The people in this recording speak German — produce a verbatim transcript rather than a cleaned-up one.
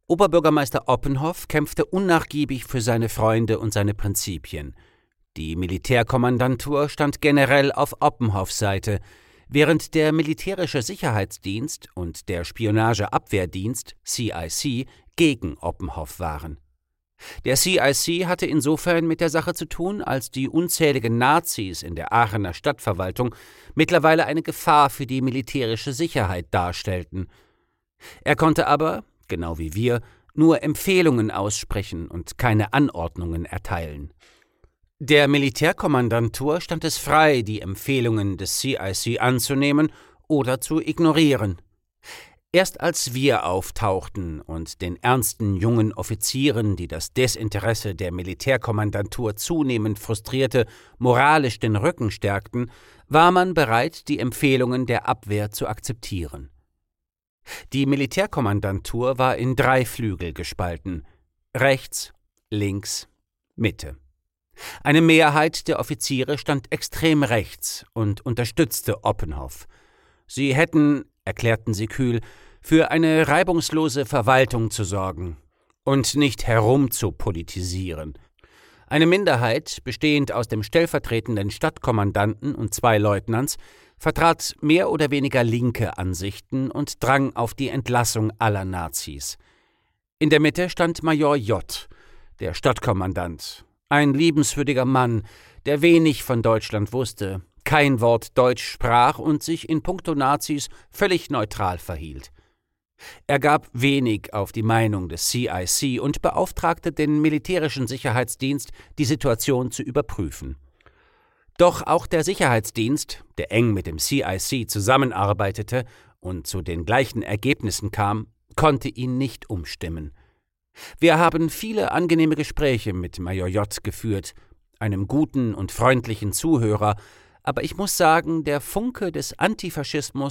Oberbürgermeister Oppenhoff kämpfte unnachgiebig für seine Freunde und seine Prinzipien. Die Militärkommandantur stand generell auf Oppenhoffs Seite, während der militärische Sicherheitsdienst und der Spionageabwehrdienst C I C gegen Oppenhoff waren. Der C I C hatte insofern mit der Sache zu tun, als die unzähligen Nazis in der Aachener Stadtverwaltung mittlerweile eine Gefahr für die militärische Sicherheit darstellten. Er konnte aber, genau wie wir, nur Empfehlungen aussprechen und keine Anordnungen erteilen. Der Militärkommandantur stand es frei, die Empfehlungen des C I C anzunehmen oder zu ignorieren. Erst als wir auftauchten und den ernsten jungen Offizieren, die das Desinteresse der Militärkommandantur zunehmend frustrierte, moralisch den Rücken stärkten, war man bereit, die Empfehlungen der Abwehr zu akzeptieren. Die Militärkommandantur war in drei Flügel gespalten: rechts, links, Mitte. Eine Mehrheit der Offiziere stand extrem rechts und unterstützte Oppenhoff. Sie hätten, erklärten sie kühl, für eine reibungslose Verwaltung zu sorgen und nicht herumzupolitisieren. Eine Minderheit, bestehend aus dem stellvertretenden Stadtkommandanten und zwei Leutnants, vertrat mehr oder weniger linke Ansichten und drang auf die Entlassung aller Nazis. In der Mitte stand Major J., der Stadtkommandant, ein liebenswürdiger Mann, der wenig von Deutschland wusste, kein Wort Deutsch sprach und sich in puncto Nazis völlig neutral verhielt. Er gab wenig auf die Meinung des C I C und beauftragte den militärischen Sicherheitsdienst, die Situation zu überprüfen. Doch auch der Sicherheitsdienst, der eng mit dem C I C zusammenarbeitete und zu den gleichen Ergebnissen kam, konnte ihn nicht umstimmen. Wir haben viele angenehme Gespräche mit Major J. geführt, einem guten und freundlichen Zuhörer, aber ich muss sagen, der Funke des Antifaschismus